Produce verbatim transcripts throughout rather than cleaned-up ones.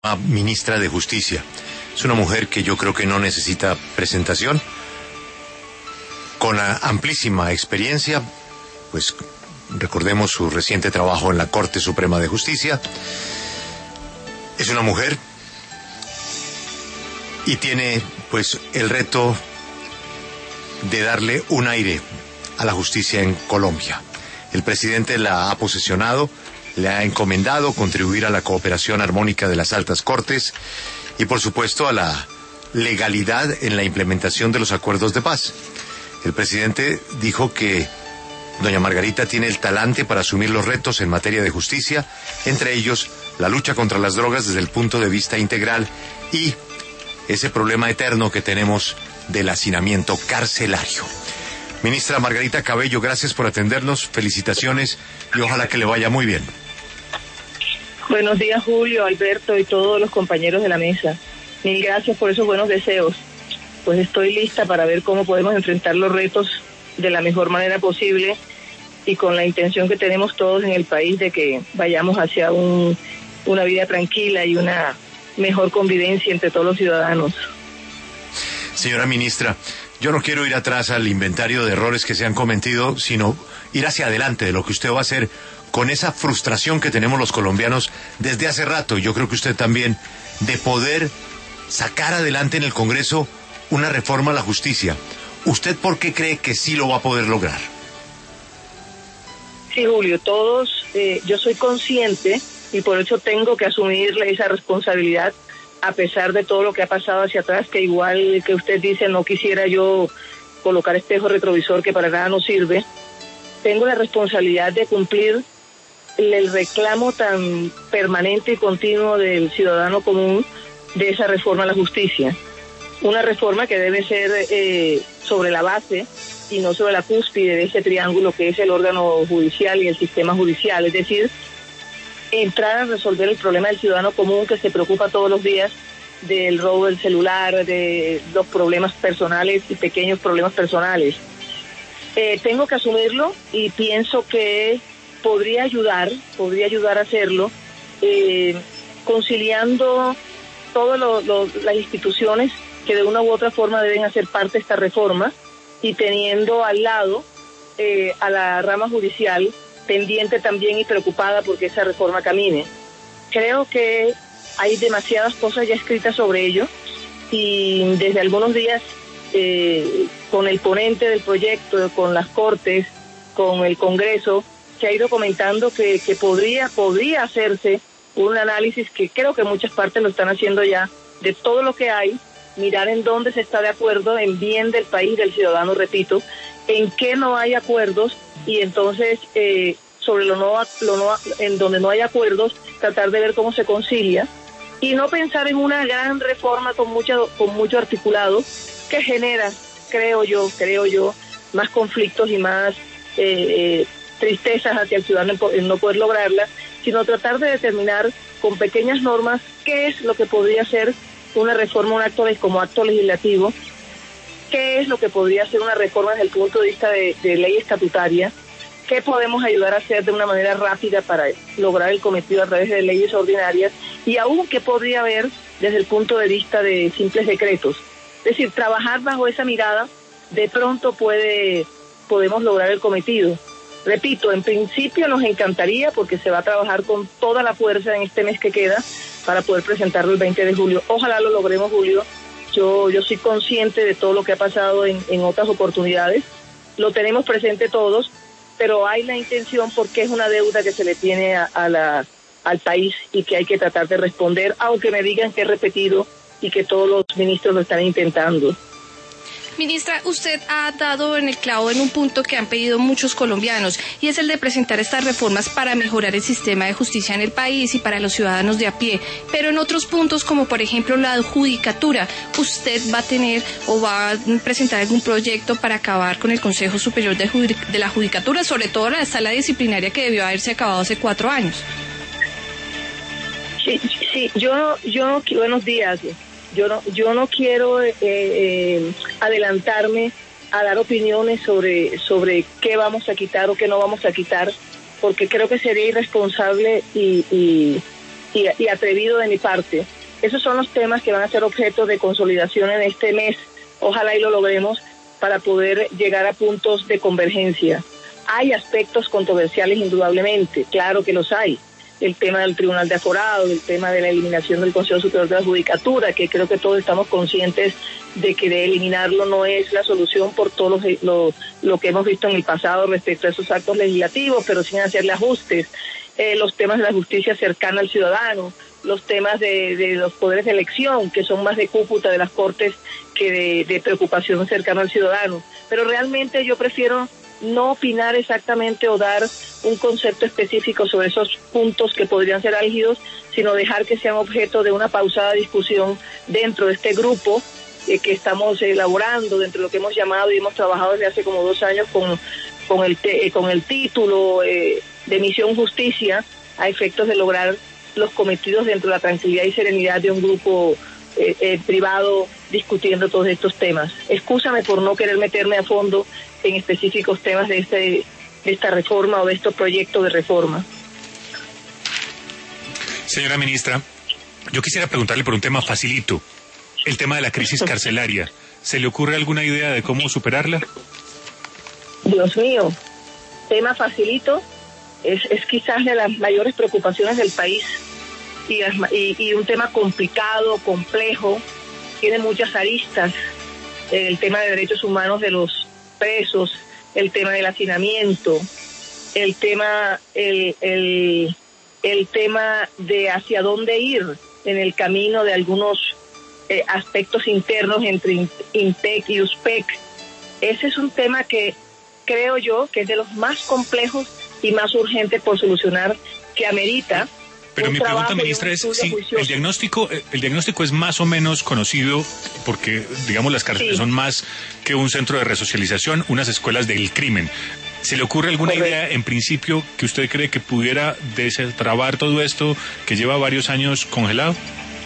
Ministra de Justicia. Es una mujer que yo creo que no necesita presentación, con amplísima experiencia, pues recordemos su reciente trabajo en la Corte Suprema de Justicia. Es una mujer y tiene pues el reto de darle un aire a la justicia en Colombia. El presidente la ha posesionado, le ha encomendado contribuir a la cooperación armónica de las altas cortes y por supuesto a la legalidad en la implementación de los acuerdos de paz. El presidente dijo que doña Margarita tiene el talante para asumir los retos en materia de justicia, entre ellos la lucha contra las drogas desde el punto de vista integral y ese problema eterno que tenemos del hacinamiento carcelario. Ministra Margarita Cabello, gracias por atendernos, felicitaciones y ojalá que le vaya muy bien. Buenos días, Julio, Alberto y todos los compañeros de la mesa. Mil gracias por esos buenos deseos. Pues estoy lista para ver cómo podemos enfrentar los retos de la mejor manera posible y con la intención que tenemos todos en el país de que vayamos hacia un, una vida tranquila y una mejor convivencia entre todos los ciudadanos. Señora ministra, yo no quiero ir atrás al inventario de errores que se han cometido, sino ir hacia adelante de lo que usted va a hacer con esa frustración que tenemos los colombianos desde hace rato, y yo creo que usted también, de poder sacar adelante en el Congreso una reforma a la justicia. ¿Usted por qué cree que sí lo va a poder lograr? Sí, Julio, todos, eh, yo soy consciente y por eso tengo que asumir esa responsabilidad a pesar de todo lo que ha pasado hacia atrás, que igual que usted dice, no quisiera yo colocar espejo retrovisor que para nada nos sirve. Tengo la responsabilidad de cumplir el reclamo tan permanente y continuo del ciudadano común de esa reforma a la justicia. Una reforma que debe ser eh, sobre la base y no sobre la cúspide de ese triángulo que es el órgano judicial y el sistema judicial, es decir, entrar a resolver el problema del ciudadano común que se preocupa todos los días del robo del celular, de los problemas personales y pequeños problemas personales. Eh, tengo que asumirlo y pienso que podría ayudar, podría ayudar a hacerlo, eh, conciliando todas lo, lo, las instituciones que de una u otra forma deben hacer parte de esta reforma y teniendo al lado eh, a la rama judicial pendiente también y preocupada porque esa reforma camine. Creo que hay demasiadas cosas ya escritas sobre ello y desde algunos días eh, con el ponente del proyecto, con las Cortes, con el Congreso, se ha ido comentando que, que podría, podría hacerse un análisis que creo que muchas partes lo están haciendo ya, de todo lo que hay, mirar en dónde se está de acuerdo en bien del país, del ciudadano, repito, en qué no hay acuerdos y entonces eh, sobre lo no, lo no, en donde no hay acuerdos, tratar de ver cómo se concilia y no pensar en una gran reforma con mucho, con mucho articulado que genera, creo yo, creo yo, más conflictos y más eh, eh, tristezas hacia el ciudadano en no poder lograrla, sino tratar de determinar con pequeñas normas qué es lo que podría ser una reforma, un acto de, como acto legislativo, qué es lo que podría ser una reforma desde el punto de vista de, de ley estatutaria, qué podemos ayudar a hacer de una manera rápida para lograr el cometido a través de leyes ordinarias y aún qué podría haber desde el punto de vista de simples decretos. Es decir, trabajar bajo esa mirada, de pronto puede podemos lograr el cometido. Repito, en principio nos encantaría porque se va a trabajar con toda la fuerza en este mes que queda para poder presentarlo el veinte de julio. Ojalá lo logremos, Julio. Yo yo soy consciente de todo lo que ha pasado en, en otras oportunidades. Lo tenemos presente todos, pero hay la intención porque es una deuda que se le tiene a, a la, al país y que hay que tratar de responder, aunque me digan que es repetido y que todos los ministros lo están intentando. Ministra, usted ha dado en el clavo en un punto que han pedido muchos colombianos y es el de presentar estas reformas para mejorar el sistema de justicia en el país y para los ciudadanos de a pie, pero en otros puntos como por ejemplo la judicatura, ¿usted va a tener o va a presentar algún proyecto para acabar con el Consejo Superior de, Judic- de la Judicatura, sobre todo la sala disciplinaria que debió haberse acabado hace cuatro años? Sí, sí, yo, yo, buenos días. Yo no, yo no quiero eh, eh, adelantarme a dar opiniones sobre, sobre qué vamos a quitar o qué no vamos a quitar, porque creo que sería irresponsable y, y, y, y atrevido de mi parte. Esos son los temas que van a ser objeto de consolidación en este mes. Ojalá y lo logremos para poder llegar a puntos de convergencia. Hay aspectos controversiales indudablemente, claro que los hay. El tema del Tribunal de Aforado, el tema de la eliminación del Consejo Superior de la Judicatura, que creo que todos estamos conscientes de que de eliminarlo no es la solución por todo lo, lo, lo que hemos visto en el pasado respecto a esos actos legislativos, pero sin hacerle ajustes. Eh, los temas de la justicia cercana al ciudadano, los temas de, de los poderes de elección, que son más de cúputa de las Cortes que de, de preocupación cercana al ciudadano. Pero realmente yo prefiero no opinar exactamente o dar un concepto específico sobre esos puntos que podrían ser álgidos, sino dejar que sean objeto de una pausada discusión dentro de este grupo eh, que estamos elaborando, dentro de lo que hemos llamado y hemos trabajado desde hace como dos años con, con, el, te, eh, con el título eh, de Misión Justicia, a efectos de lograr los cometidos dentro de la tranquilidad y serenidad de un grupo eh, eh, privado discutiendo todos estos temas. Excúsame por no querer meterme a fondo en específicos temas de, este, de esta reforma o de estos proyectos de reforma. Señora ministra, yo quisiera preguntarle por un tema facilito, el tema de la crisis carcelaria. ¿Se le ocurre alguna idea de cómo superarla? Dios mío, tema facilito. Es, es quizás de las mayores preocupaciones del país y, y, y un tema complicado, complejo, tiene muchas aristas, el tema de derechos humanos de los presos, el tema del hacinamiento, el tema, el, el, el tema de hacia dónde ir en el camino de algunos eh, aspectos internos entre INPEC y USPEC. Ese es un tema que creo yo que es de los más complejos y más urgente por solucionar, que amerita. Pero mi pregunta, ministra, es si el diagnóstico, el diagnóstico es más o menos conocido, porque, digamos, las cárceles sí. son más que un centro de resocialización, unas escuelas del crimen. ¿Se le ocurre alguna Correcto. idea, en principio, que usted cree que pudiera destrabar todo esto que lleva varios años congelado?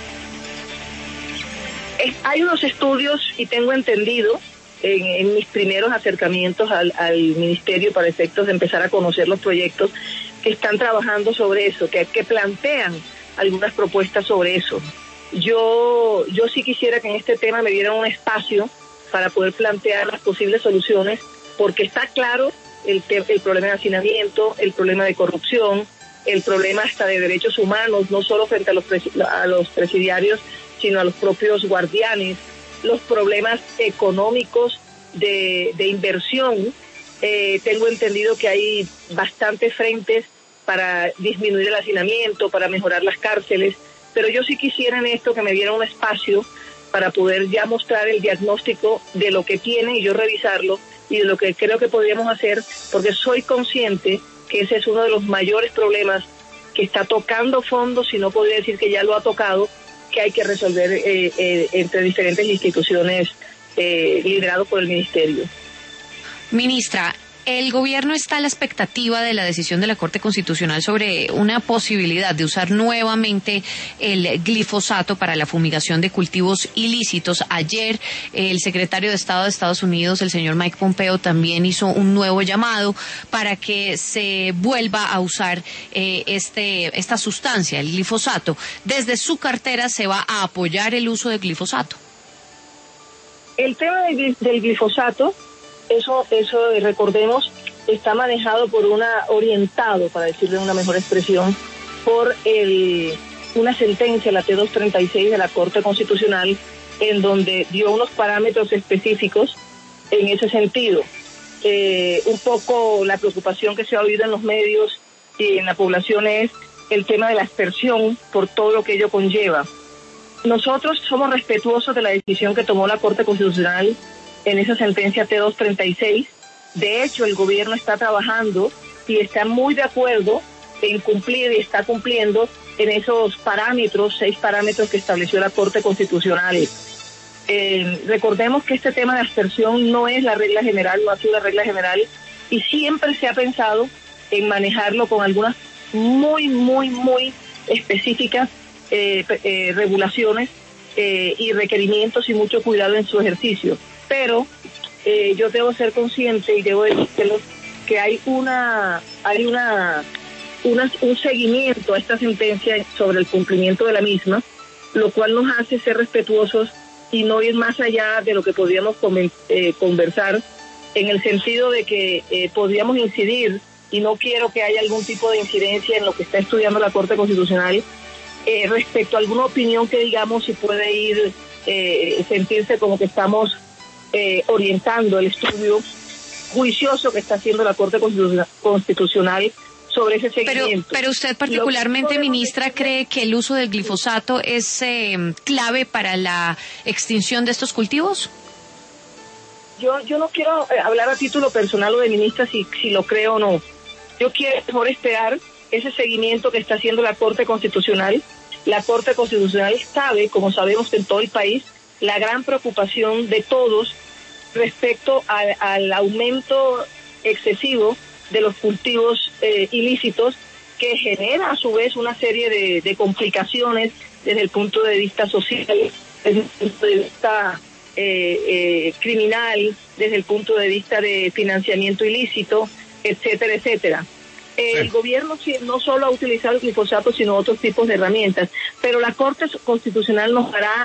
Eh, hay unos estudios, y tengo entendido, En, en mis primeros acercamientos al, al ministerio para efectos de empezar a conocer los proyectos, que están trabajando sobre eso, que, que plantean algunas propuestas sobre eso. Yo, yo sí quisiera que en este tema me dieran un espacio para poder plantear las posibles soluciones, porque está claro el, el problema de hacinamiento, el problema de corrupción, el problema hasta de derechos humanos, no solo frente a los, a los presidiarios, sino a los propios guardianes, los problemas económicos de, de inversión. Eh, tengo entendido que hay bastantes frentes para disminuir el hacinamiento, para mejorar las cárceles, pero yo sí quisiera en esto que me dieran un espacio para poder ya mostrar el diagnóstico de lo que tiene y yo revisarlo y de lo que creo que podríamos hacer, porque soy consciente que ese es uno de los mayores problemas que está tocando fondo, si no podría decir que ya lo ha tocado, que hay que resolver eh, eh, entre diferentes instituciones eh, liderados por el ministerio. Ministra, el gobierno está a la expectativa de la decisión de la Corte Constitucional sobre una posibilidad de usar nuevamente el glifosato para la fumigación de cultivos ilícitos. Ayer el secretario de Estado de Estados Unidos, el señor Mike Pompeo, también hizo un nuevo llamado para que se vuelva a usar eh, este esta sustancia, el glifosato. Desde su cartera se va a apoyar el uso del glifosato. El tema del, del glifosato, Eso, eso recordemos, está manejado por una, orientado, para decirle una mejor expresión, por el, una sentencia, la T doscientos treinta y seis de la Corte Constitucional, en donde dio unos parámetros específicos en ese sentido. Eh, un poco la preocupación que se ha oído en los medios y en la población es el tema de la aspersión por todo lo que ello conlleva. Nosotros somos respetuosos de la decisión que tomó la Corte Constitucional en esa sentencia T doscientos treinta y seis. De hecho, el gobierno está trabajando y está muy de acuerdo en cumplir y está cumpliendo en esos parámetros, seis parámetros que estableció la Corte Constitucional. Eh, recordemos que este tema de aspersión no es la regla general, no ha sido la regla general, y siempre se ha pensado en manejarlo con algunas muy, muy, muy específicas eh, eh, regulaciones eh, y requerimientos y mucho cuidado en su ejercicio. Pero eh, yo debo ser consciente y debo decirlo que hay una hay una una, un seguimiento a esta sentencia sobre el cumplimiento de la misma, lo cual nos hace ser respetuosos y no ir más allá de lo que podríamos eh, conversar, en el sentido de que eh, podríamos incidir, y no quiero que haya algún tipo de incidencia en lo que está estudiando la Corte Constitucional, eh, respecto a alguna opinión que digamos si puede ir, eh, sentirse como que estamos eh, orientando el estudio juicioso que está haciendo la Corte Constitucional sobre ese seguimiento. Pero, pero usted particularmente, ministra, ¿cree que el uso del glifosato es eh, clave para la extinción de estos cultivos? Yo yo no quiero hablar a título personal o de ministra si, si lo creo o no. Yo quiero mejor esperar ese seguimiento que está haciendo la Corte Constitucional. La Corte Constitucional sabe, como sabemos en todo el país, la gran preocupación de todos respecto a, al aumento excesivo de los cultivos eh, ilícitos, que genera a su vez una serie de, de complicaciones desde el punto de vista social, desde el punto de vista eh, eh, criminal, desde el punto de vista de financiamiento ilícito, etcétera, etcétera. Eh, sí. El gobierno no solo ha utilizado el glifosato, sino otros tipos de herramientas, pero la Corte Constitucional nos dará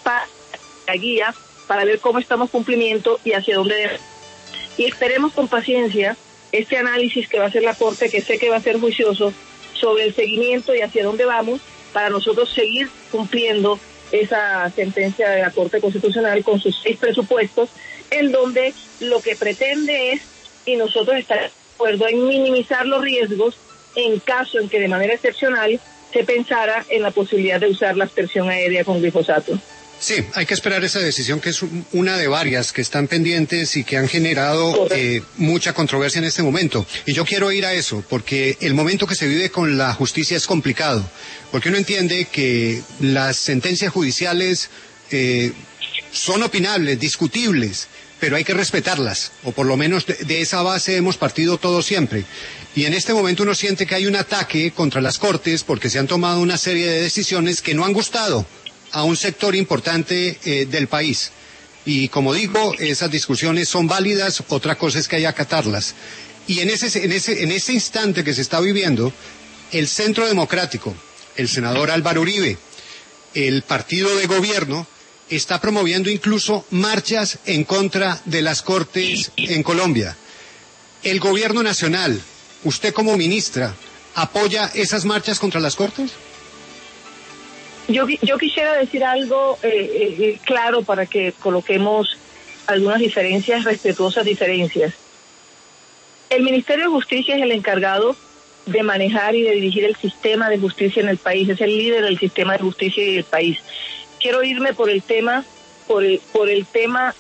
la guía para ver cómo estamos cumplimiento y hacia dónde. Y esperemos con paciencia este análisis que va a hacer la Corte, que sé que va a ser juicioso, sobre el seguimiento y hacia dónde vamos, para nosotros seguir cumpliendo esa sentencia de la Corte Constitucional con sus seis presupuestos, en donde lo que pretende es, y nosotros estaremos de acuerdo en minimizar los riesgos en caso en que de manera excepcional se pensara en la posibilidad de usar la aspersión aérea con glifosato. Sí, hay que esperar esa decisión, que es una de varias que están pendientes y que han generado eh, mucha controversia en este momento. Y yo quiero ir a eso, porque el momento que se vive con la justicia es complicado, porque uno entiende que las sentencias judiciales eh, son opinables, discutibles, pero hay que respetarlas, o por lo menos de, de esa base hemos partido todos siempre. Y en este momento uno siente que hay un ataque contra las Cortes porque se han tomado una serie de decisiones que no han gustado a un sector importante eh, del país. Y como digo, esas discusiones son válidas, otra cosa es que hay que acatarlas. Y en ese, en ese, en ese instante que se está viviendo, el Centro Democrático, el senador Álvaro Uribe, el partido de gobierno, está promoviendo incluso marchas en contra de las Cortes en Colombia. El gobierno nacional, usted como ministra, ¿apoya esas marchas contra las Cortes? Yo, yo quisiera decir algo eh, eh, claro para que coloquemos algunas diferencias, respetuosas diferencias. El Ministerio de Justicia es el encargado de manejar y de dirigir el sistema de justicia en el país, es el líder del sistema de justicia y del país. Quiero irme por el tema, por el, por el tema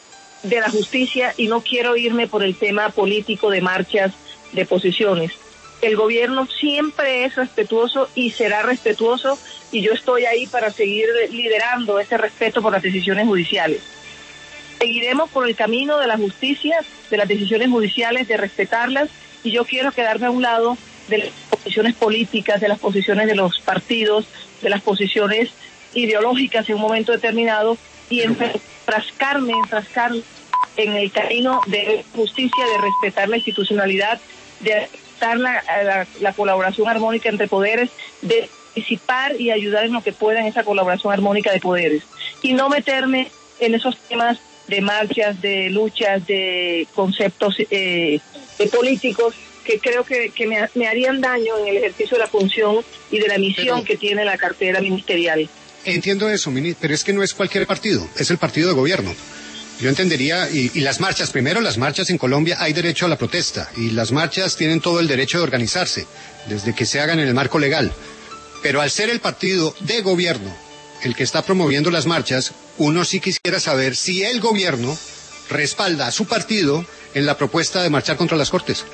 de la justicia y no quiero irme por el tema político de marchas, de posiciones. El gobierno siempre es respetuoso y será respetuoso, y yo estoy ahí para seguir liderando ese respeto por las decisiones judiciales. Seguiremos por el camino de la justicia, de las decisiones judiciales, de respetarlas, y yo quiero quedarme a un lado de las posiciones políticas, de las posiciones de los partidos, de las posiciones ideológicas en un momento determinado, y enfrascarme, enfrascarme en el camino de justicia, de respetar la institucionalidad, de respetar la, la, la colaboración armónica entre poderes, de participar y ayudar en lo que pueda en esa colaboración armónica de poderes, y no meterme en esos temas de marchas, de luchas, de conceptos eh, de políticos que creo que, que me, me harían daño en el ejercicio de la función y de la misión pero, que tiene la cartera ministerial. Entiendo eso, pero es que no es cualquier partido, es el partido de gobierno. Yo entendería, y, y las marchas, primero las marchas en Colombia hay derecho a la protesta, y las marchas tienen todo el derecho de organizarse, desde que se hagan en el marco legal. Pero al ser el partido de gobierno el que está promoviendo las marchas, uno sí quisiera saber si el gobierno respalda a su partido en la propuesta de marchar contra las Cortes.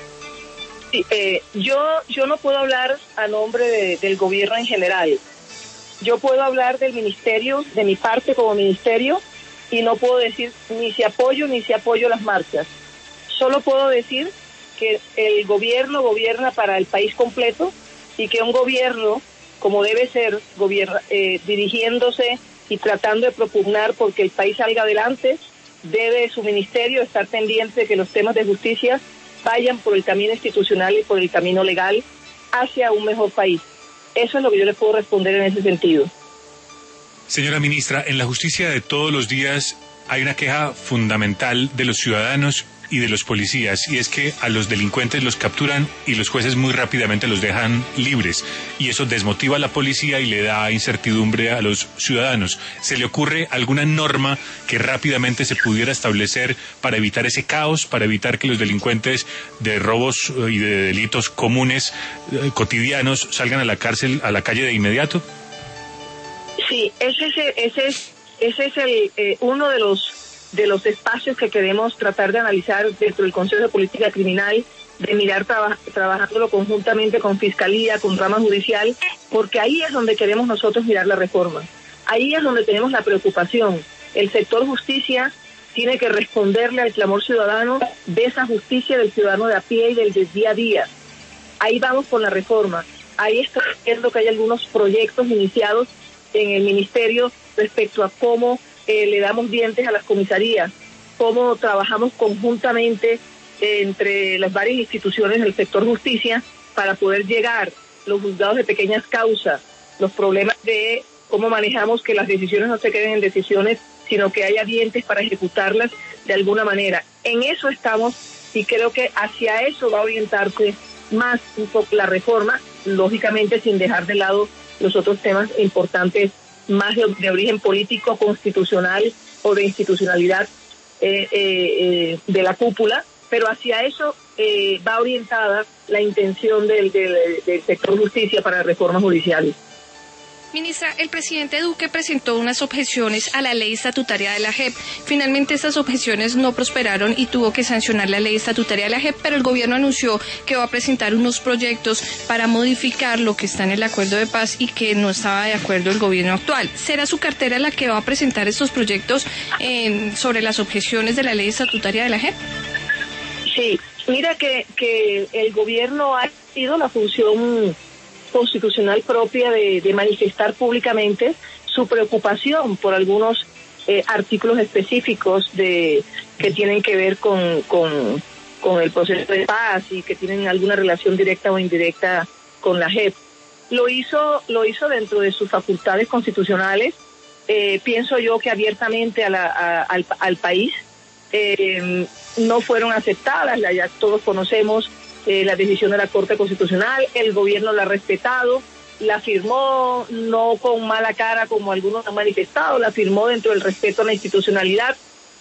Sí, eh, yo, yo no puedo hablar a nombre de, del gobierno en general. Yo puedo hablar del ministerio, de mi parte como ministerio, y no puedo decir ni si apoyo ni si apoyo las marchas. Solo puedo decir que el gobierno gobierna para el país completo y que un gobierno, como debe ser, gobierna, eh, dirigiéndose y tratando de propugnar porque el país salga adelante, debe su ministerio estar pendiente de que los temas de justicia vayan por el camino institucional y por el camino legal, hacia un mejor país. Eso es lo que yo le puedo responder en ese sentido. Señora ministra, en la justicia de todos los días hay una queja fundamental de los ciudadanos y de los policías, y es que a los delincuentes los capturan y los jueces muy rápidamente los dejan libres, y eso desmotiva a la policía y le da incertidumbre a los ciudadanos. ¿Se le ocurre alguna norma que rápidamente se pudiera establecer para evitar ese caos, para evitar que los delincuentes de robos y de delitos comunes, eh, cotidianos, salgan a la cárcel, a la calle de inmediato? Sí, ese es, ese es, ese es el, eh, uno de los de los espacios que queremos tratar de analizar dentro del Consejo de Política Criminal, de mirar traba, trabajándolo conjuntamente con Fiscalía, con rama judicial, porque ahí es donde queremos nosotros mirar la reforma. Ahí es donde tenemos la preocupación. El sector justicia tiene que responderle al clamor ciudadano de esa justicia del ciudadano de a pie y del día a día. Ahí vamos con la reforma. Ahí estoy viendo que hay algunos proyectos iniciados en el Ministerio respecto a cómo Eh, le damos dientes a las comisarías, cómo trabajamos conjuntamente eh, entre las varias instituciones del sector justicia para poder llegar los juzgados de pequeñas causas, los problemas de cómo manejamos que las decisiones no se queden en decisiones, sino que haya dientes para ejecutarlas de alguna manera. En eso estamos y creo que hacia eso va a orientarse más un poco la reforma, lógicamente sin dejar de lado los otros temas importantes más de, de origen político, constitucional o de institucionalidad eh, eh, eh, de la cúpula, pero hacia eso eh, va orientada la intención del, del, del sector justicia para reformas judiciales. Ministra, el presidente Duque presentó unas objeciones a la ley estatutaria de la J E P. Finalmente estas objeciones no prosperaron y tuvo que sancionar la ley estatutaria de la J E P, pero el gobierno anunció que va a presentar unos proyectos para modificar lo que está en el acuerdo de paz y que no estaba de acuerdo el gobierno actual. ¿Será su cartera la que va a presentar estos proyectos eh, sobre las objeciones de la ley estatutaria de la J E P? Sí, mira que, que el gobierno ha sido la función constitucional propia de, de manifestar públicamente su preocupación por algunos eh, artículos específicos de que tienen que ver con, con, con el proceso de paz y que tienen alguna relación directa o indirecta con la J E P. Lo hizo, lo hizo dentro de sus facultades constitucionales, eh, pienso yo que abiertamente a la, a, al, al país. Eh, no fueron aceptadas, ya todos conocemos Eh, la decisión de la Corte Constitucional, el gobierno la ha respetado, la firmó no con mala cara como algunos han manifestado, la firmó dentro del respeto a la institucionalidad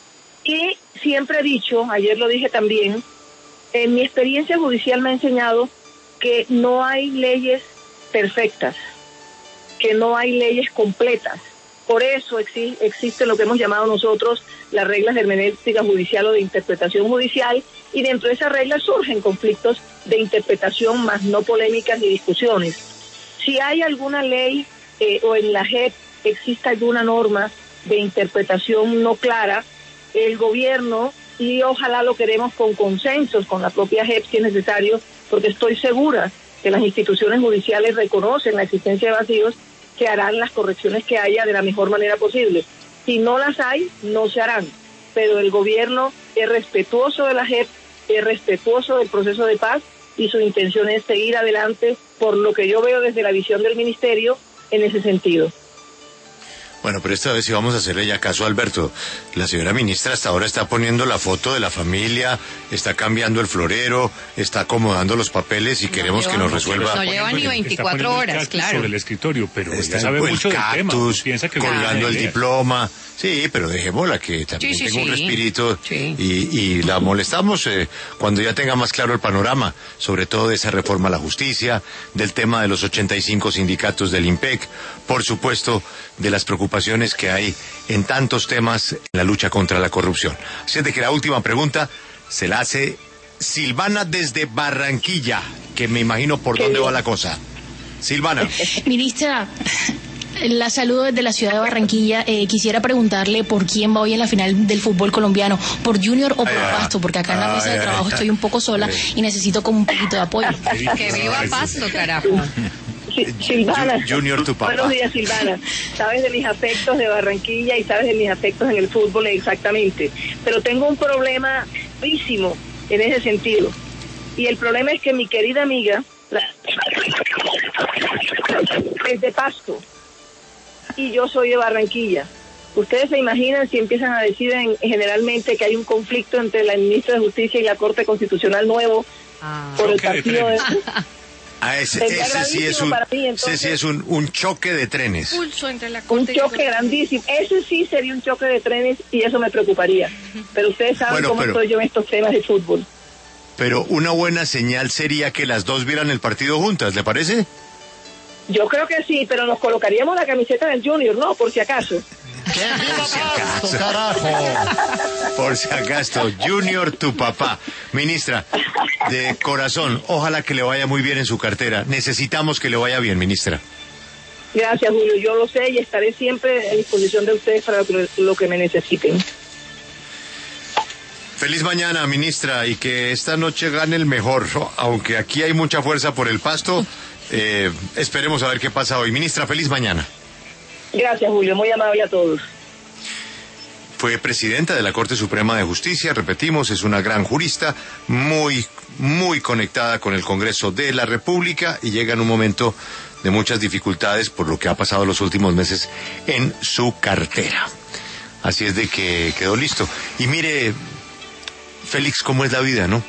y siempre he dicho, ayer lo dije también, en mi experiencia judicial me ha enseñado que no hay leyes perfectas, que no hay leyes completas. Por eso exi- existe lo que hemos llamado nosotros las reglas de hermenéutica judicial o de interpretación judicial, y dentro de esas reglas surgen conflictos de interpretación, más no polémicas ni discusiones. Si hay alguna ley eh, o en la J E P existe alguna norma de interpretación no clara, el gobierno, y ojalá lo queremos con consensos con la propia J E P si es necesario, porque estoy segura que las instituciones judiciales reconocen la existencia de vacíos, que harán las correcciones que haya de la mejor manera posible. Si no las hay, no se harán. Pero el gobierno es respetuoso de la J E P, es respetuoso del proceso de paz y su intención es seguir adelante por lo que yo veo desde la visión del ministerio en ese sentido. Bueno, pero esta vez sí vamos a hacerle ya caso a Alberto. La señora ministra hasta ahora está poniendo la foto de la familia, está cambiando el florero, está acomodando los papeles y no queremos lleva, que nos resuelva. No lleva ni veinticuatro horas, claro. Sobre el escritorio, pero está ella sabe el mucho cactus, del tema. Piensa que colgando el diploma. Sí, pero dejémosla que también sí, sí, tenga un sí. respirito sí. y, y la molestamos eh, cuando ya tenga más claro el panorama, sobre todo de esa reforma a la justicia, del tema de los ochenta y cinco sindicatos del IMPEC, por supuesto, de las preocupaciones que hay en tantos temas en la lucha contra la corrupción. Así es de que la última pregunta se la hace Silvana desde Barranquilla, que me imagino por dónde va la cosa. Silvana. Ministra, la saludo desde la ciudad de Barranquilla. Eh, quisiera preguntarle por quién va hoy en la final del fútbol colombiano, por Junior o por ay, Pasto, porque acá en la ay, mesa de ay, trabajo ay, estoy un poco sola ay. y necesito como un poquito de apoyo. Que viva Pasto, carajo. Silvana, Junior, tu papá. Buenos días, Silvana. Sabes de mis afectos de Barranquilla y sabes de mis afectos en el fútbol exactamente. Pero tengo un problema gravísimo en ese sentido. Y el problema es que mi querida amiga, la es de Pasto y yo soy de Barranquilla. Ustedes se imaginan si empiezan a decir en, generalmente que hay un conflicto entre la ministra de Justicia y la Corte Constitucional nuevo ah, por el partido de... Ah, ese, ese sí es un, mí, entonces, ese sí es un, un choque de trenes. Pulso entre la un choque grandísimo. Ese sí sería un choque de trenes y eso me preocuparía. Pero ustedes saben bueno, cómo pero, estoy yo en estos temas de fútbol. Pero una buena señal sería que las dos vieran el partido juntas, ¿le parece? Yo creo que sí, pero nos colocaríamos la camiseta del Junior, ¿no? Por si acaso. Por si acaso, carajo. Por si acaso, Junior, tu papá. Ministra, de corazón, ojalá que le vaya muy bien en su cartera. Necesitamos que le vaya bien, ministra. Gracias, Julio. Yo lo sé y estaré siempre a disposición de ustedes para lo que me necesiten. Feliz mañana, ministra, y que esta noche gane el mejor. Aunque aquí hay mucha fuerza por el Pasto, eh, esperemos a ver qué pasa hoy. Ministra, feliz mañana. Gracias, Julio. Muy amable a todos. Fue presidenta de la Corte Suprema de Justicia, repetimos, es una gran jurista, muy, muy conectada con el Congreso de la República y llega en un momento de muchas dificultades por lo que ha pasado los últimos meses en su cartera. Así es de que quedó listo. Y mire, Félix, cómo es la vida, ¿no?